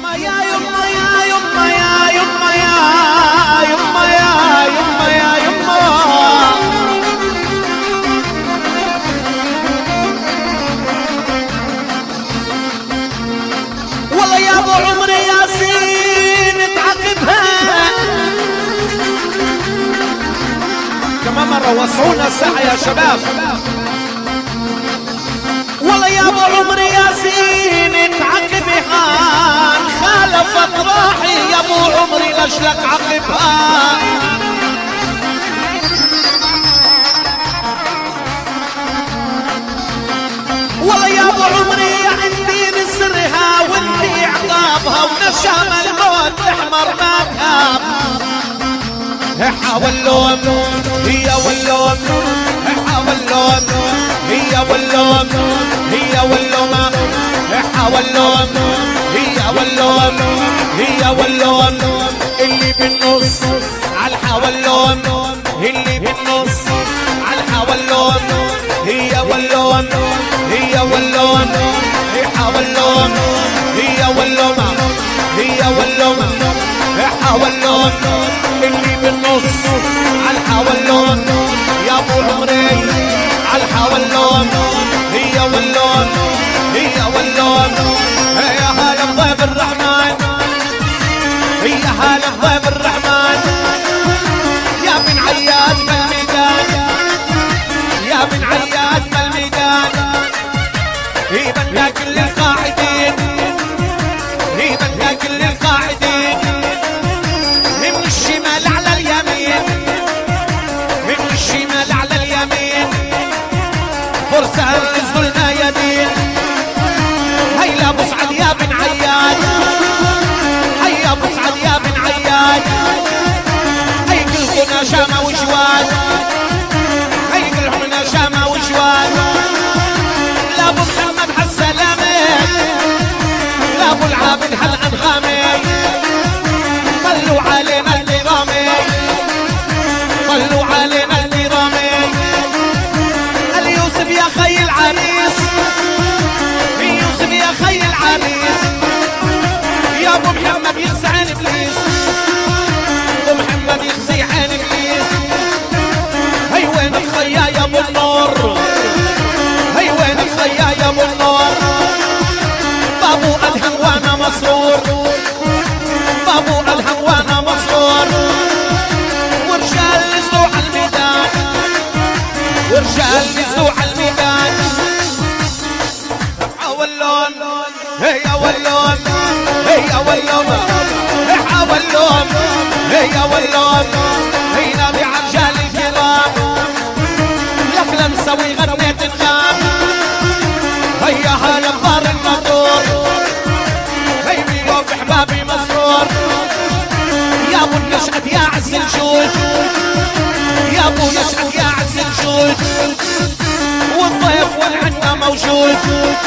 يما يا يما يا يما يا يما يا يما يا يما يا يما والله يا ابو عمري ياسين تعقبها كمان مرة وسعونا الساعة يا شباب. والله يا ابو عمري ياسين تعقبها خالفت راحي يا ابو عمري لشلك عقبها. والله يا ابو عمري عندي نسرها وانتي عقابها ونشام الموت احمر ما تهاب. حاولون هي واللوم حاولون هي واللوم هي واللوم حاولون هي واللوم هي واللوم اللي بالنص على الحاولون اللي بالنص على الحاولون هي واللوم هي واللوم حاولون هي واللوم هي واللوم حاولون اللي بالنص على الحاولون يا ابو عمري على الحاولون هي واللون هي واللون يا هلا بضيف الرحمن هي هلا بضيف الرحمن يا بن عياد بالميدان يا بن عياد بالميدان هي بدنا كل القاعدين هي بدنا كل القاعدين من الشمال على اليمين من الشمال على اليمين فرصة نزلوا لنا يدين هيا ابو سعد يا بن عياد هيا ابو سعد يا بن عياد هي كلكم نشامة وجواد هي كلكم نشامة وجواد لا ابو محمد حالسلامة لا ابو العابد هالانغامي طلوا علينا الكرامي طلوا علينا الكرامي اليوسف يا خي العريس يوسف يا خي العريس يا ابو محمد يخزي عين ابليس ابو محمد يخزي عين ابليس هي وين الخيا يا ابو النور هي وين الخيا يا ابو النور بابو ادهم وانا مسرور بابو ادهم وانا مسرور ورجال نزلوا على الميدان ورجال نزلوا على الميدان حاولون هي واللون هي واللون حاولون هي واللون هي نادي على رجال الكرام يا نسوي غنيت الغام هيا هلا بطار المطور هي بيوف احبابي مسرور يا ابو النشأة يا عز الجود يا ابو نشأة يا عز الجود والضيف والعنا موجود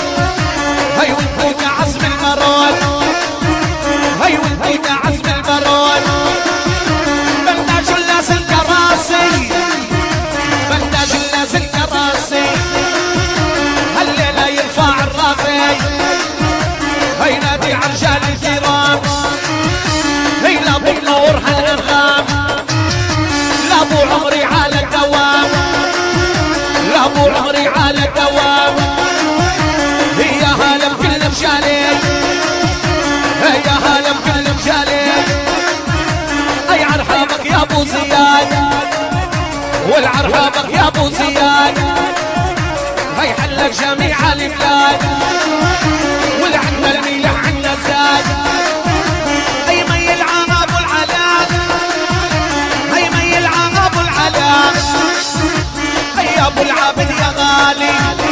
هي وانتو عزم المرون هي وانتو عزم المرون بنداج الناس الكراسي بنداج الناس الكراسي هالليلة يرفع الرافي هي نادي عرجال الكرام هي لابو النور هالانغام لابو عمري على الدوام لابو عمري على الدوام هي هلا بكل مجالي هي هلا بكل مجالي اي عرحابك يا ابو زياد والعرحابك يا ابو زياد هي حلك جميع البلاد والعنا الميلح عنا زاد هي مي العام ابو العلاء هي مي العام ابو العلاء هي ابو العابد يا غالي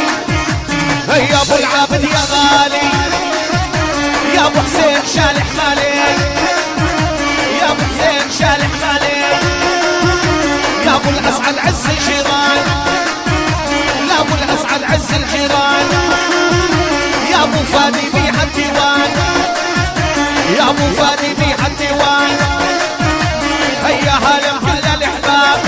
هي ابو العابد يا غالي يا ابو حسين شالح مالي يا ابو حسين شالح مالي يا ابو الاسعد عز الجيران يا ابو الاسعد عز الجيران يا ابو فادي في الديوان يا ابو فادي في الديوان هيا هلا بكل الاحباب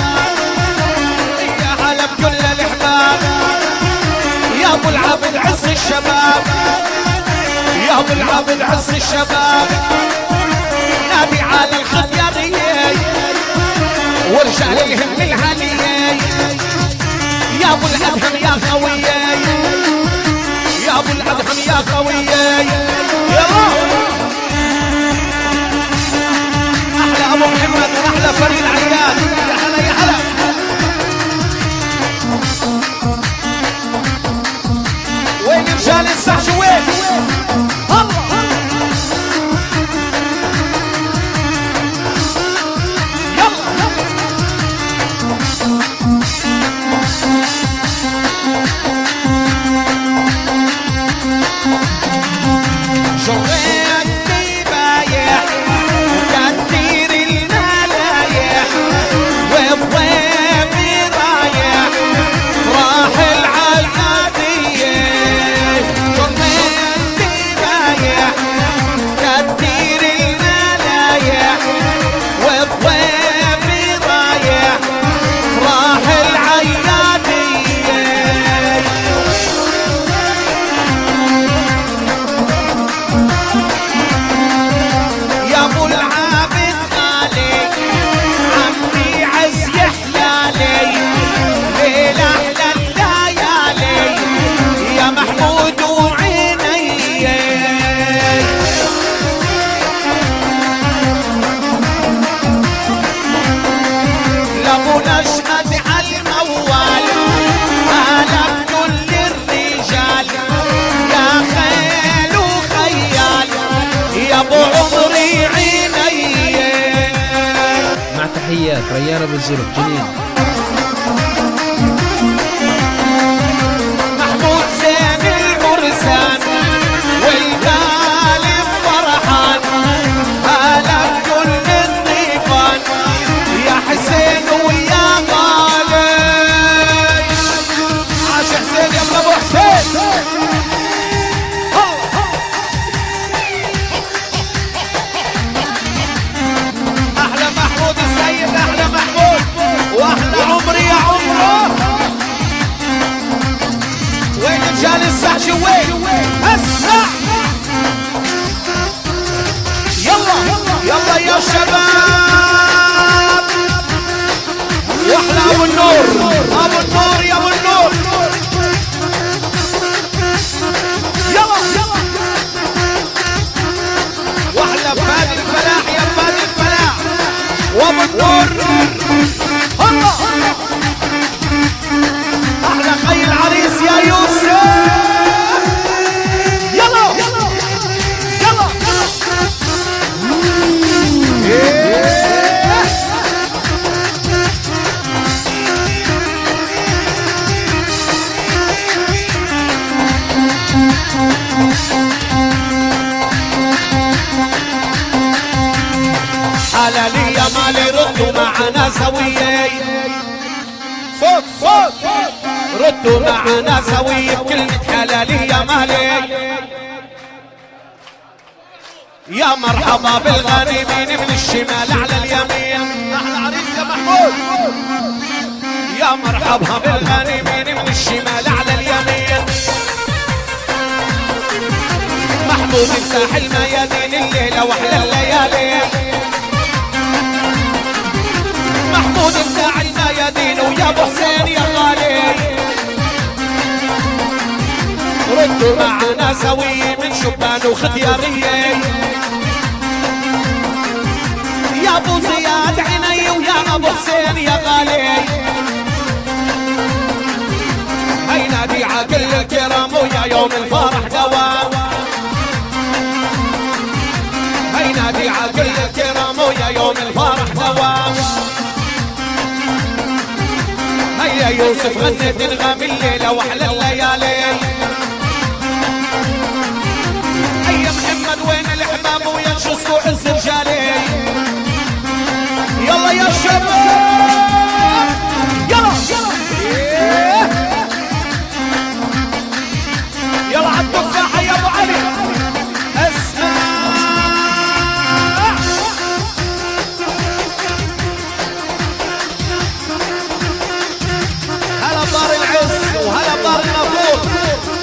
هيا هلا بكل الاحباب يا ابو العابد عز الشباب يا ابو ابو العبد حس الشباب نادي على الخطيارية ورجال الهم العلية يا ابو الادهم يا خوية يا ابو الادهم يا خوية يلا احلى ابو محمد واحلى فريد عياد يا هلا يا هلا وين رجال السحش وين تحيات ريان ابو الزرق جنين محمود زين المرسان والغالب فرحان هلا كل الضيفان يا حسين ويا غالب عاش حسين يا ابو حسين واحلى عمري يا عمره وين رجال السحش وين اسمع يلا يلا يا شباب واحلى ابو النور ابو النور يا ابو النور يلا واحلى فادي الفلاح يا فادي الفلاح وابو النور الله احلى خي العريس يا يوسف يلا يلا حلالي يا مالي ردوا معنا سوية صوت صوت ردوا معنا سوية بكلمة حلالي يا مالي يا مرحبا بالغانمين من الشمال على اليمين احلى عريس يا محمود يا مرحبا بالغانمين من الشمال على اليمين محمود مساح الميادين الليلة واحلى الليالي محمود مساح الميادين ويا ابو حسين يا غالي ردوا معنا سوي من شبان وختيارية يا ابو زياد عيني ويا ابو حسين يا غالي هاي نادي عاقل الكرام ويا يوم الفرح دوام هاي نادي عاقل الكرام ويا يوم الفرح دوام هيا يوسف غنت انغام الليلة واحلى الليالي هيا محمد وين الاحباب ويا شو عز رجالي يلا يا شباب يلا يلا عالتفاحة يا ابو علي اسمع هلا بدار العز وهلا بدار النافور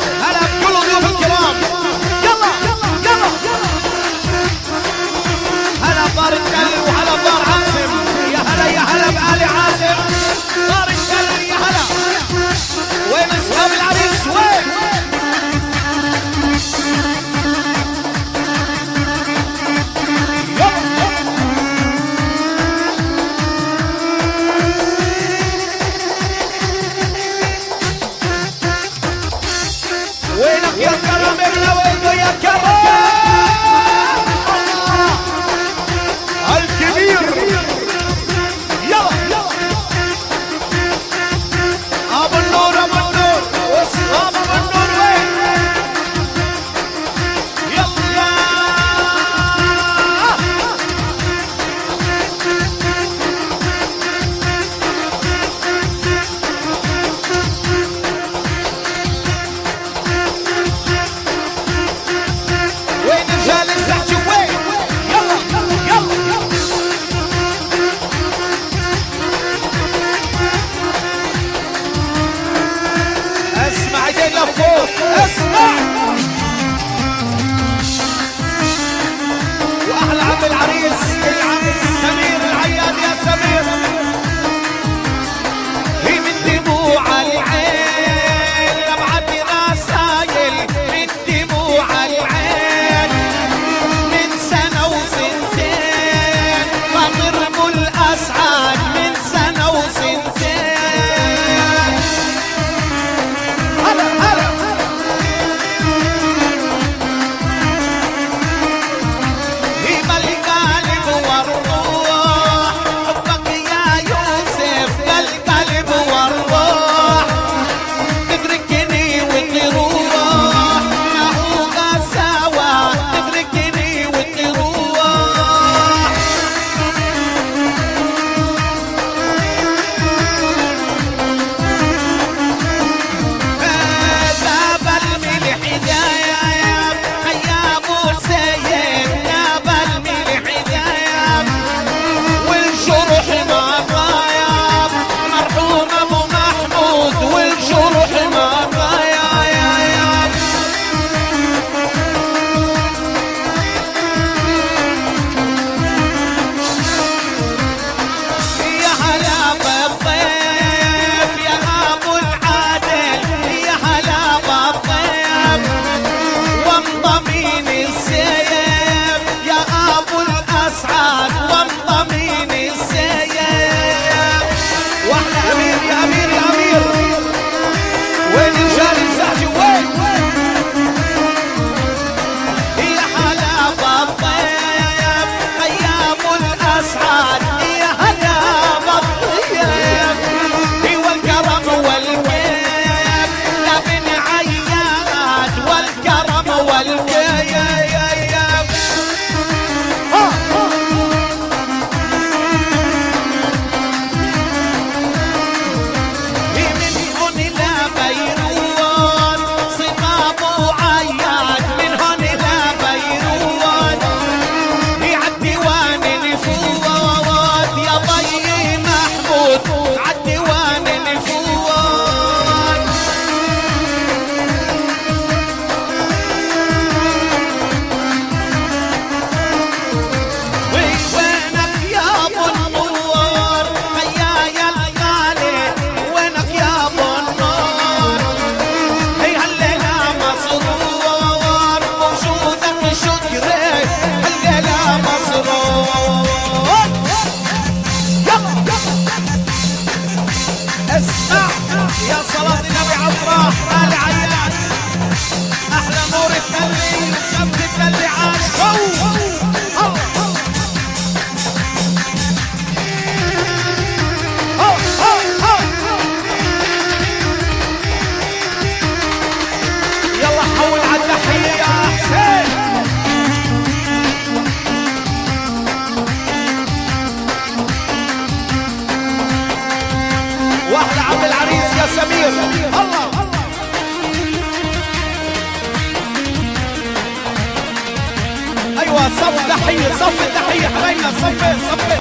صف تحية صف تحية حبايبنا صف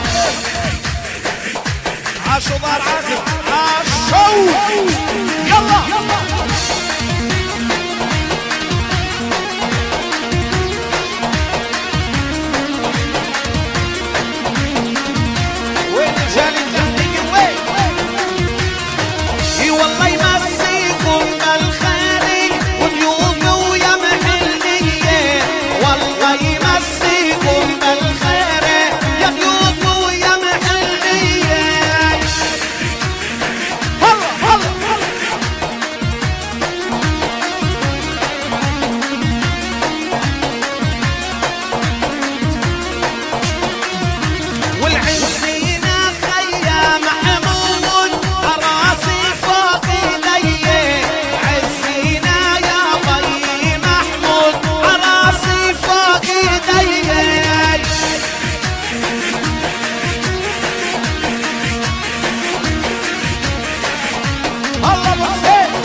عاشوا دار عازم عاشوا يلا وين رجال التحقيق وين اي والله يمسيكم بالخير وضيوف ويا محلية والله يمسيكم بالخير يا ضيوف ويا محلية هلا والعزينا خيا محمود عراسي فوق ايدي عزينا يا طي محمود عراسي فوق ايدي الله بخير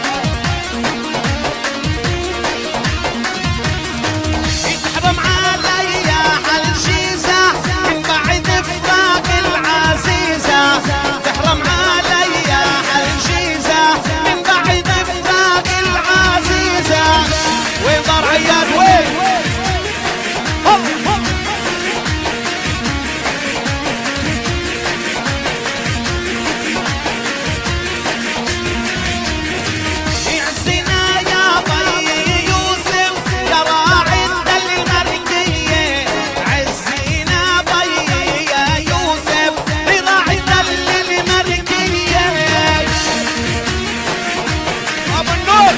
يتحرم عليا عالجيزة من بعد فراق العزيزة تحرم عليا عالجيزة من بعد فراق العزيزة وين دار عياد وين يعزنا يا طي يوسف يا راعي المرقية عزينا طي يا يوسف راعي المرقية ابو النور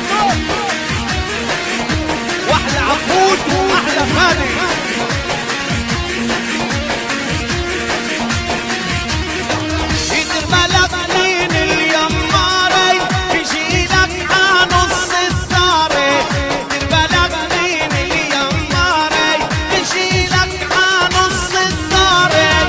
واحلى عقود واحلى فادي يترملك من اليماري يجيلك عنص الداري يترملك من اليماري يجيلك عنص الداري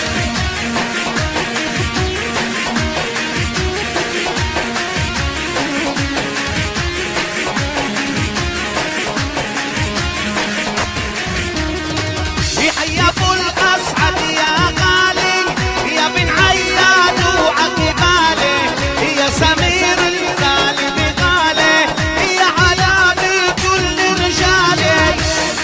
يحيى ابو الاسعد يا غالي يا بن عياد وعقبالي يا سمير الغالي بغالي يا علامي كل رجالي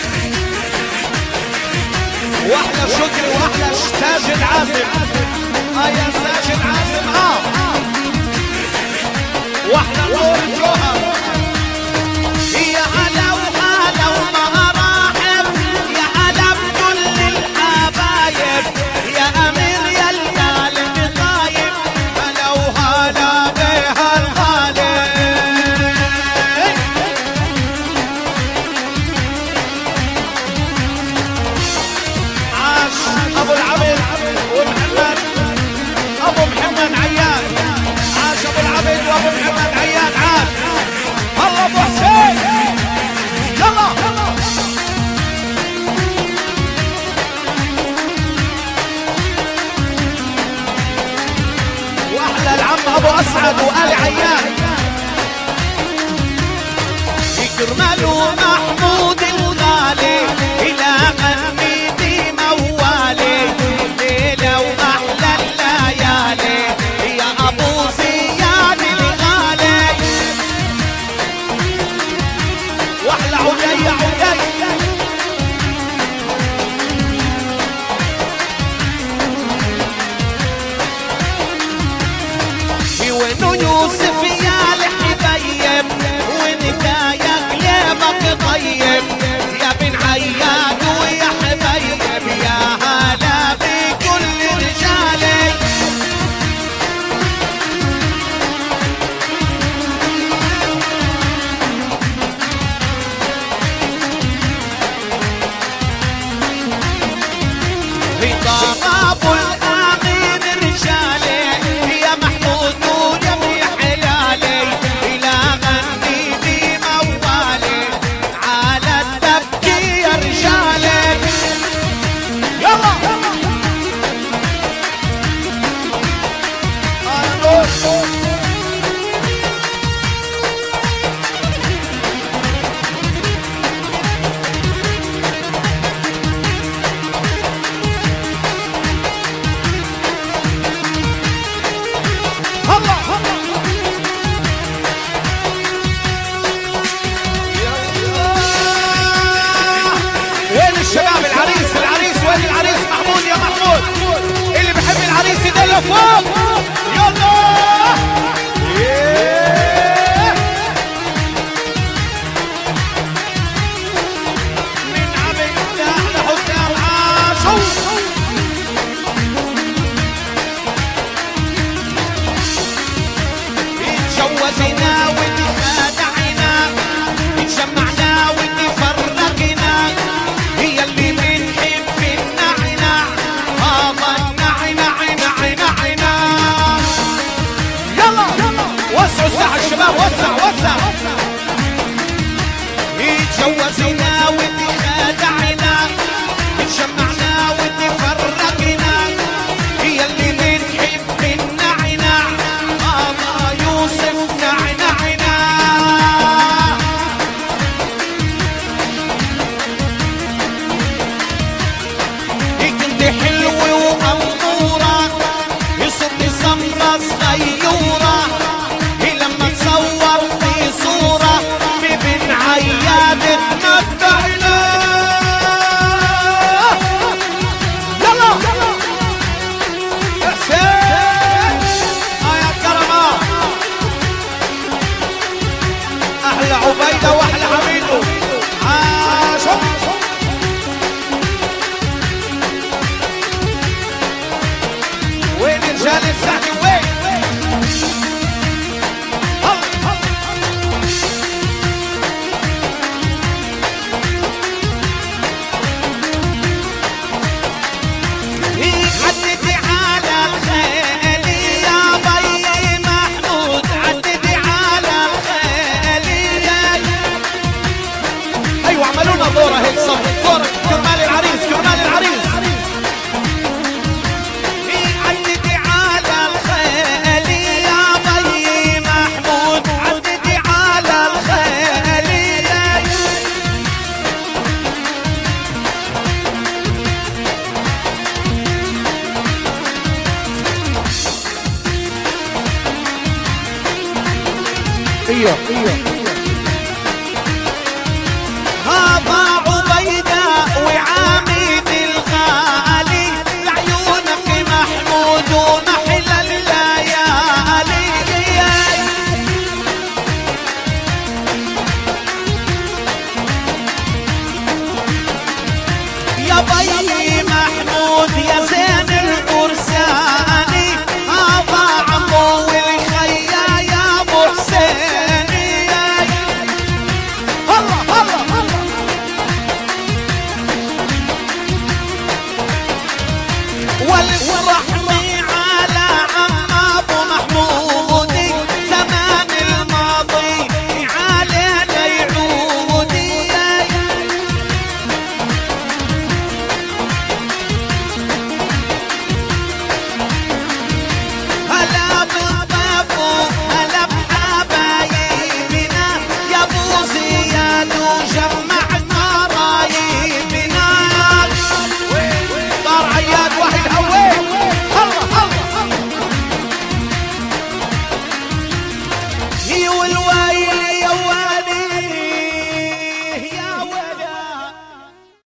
واحلى شكري واحلى ساجد عازم يا ساجد عازم واحلى نور الجوهر يا هلا وهلا ومراحب يا هلا بكل الحبايب يا امير يا القلب طايب هلا وهلا بهالغالي عاش ابو العبد ومحمد ابو محمد عياد عاش ابو العبد وابو محمد عياد عاش الله ابو حسين يلا واحلى العم ابو اسعد وآل عياد يكرملوا محمود الغالي الى قلبي موالي ليله واحلى الليالي يا ابو زياد الغالي واحلى عدي عدي وينو يوسف يا الحبيب وين كايا قلبك طيب يا بن عياد ويا حبيب يا هلا بكل رجالي رضا ابو الامين رجالي يا محمود ويا بن حلال حلوة وأمورة يصب سمرة صغيورة لما تصور في صورة بابن عياد تمتع له. يلا حسين يا كرمة أحلى عبيدة وأحلى عبيده عاشق. وين رجال السعد وين؟ عدتي على الخيل يا بي محمود، عدتي على الخيل. ايوه عملوا لنا دوره هيك صف دوره كرمال العريس كرمال العريس. عدتي على الخيل يا بي محمود، عدتي على الخيل. ايوه هذا عبيدة وعامد الغالي لعيونك محمود ونحل الليالي. يا بي محمود يا زين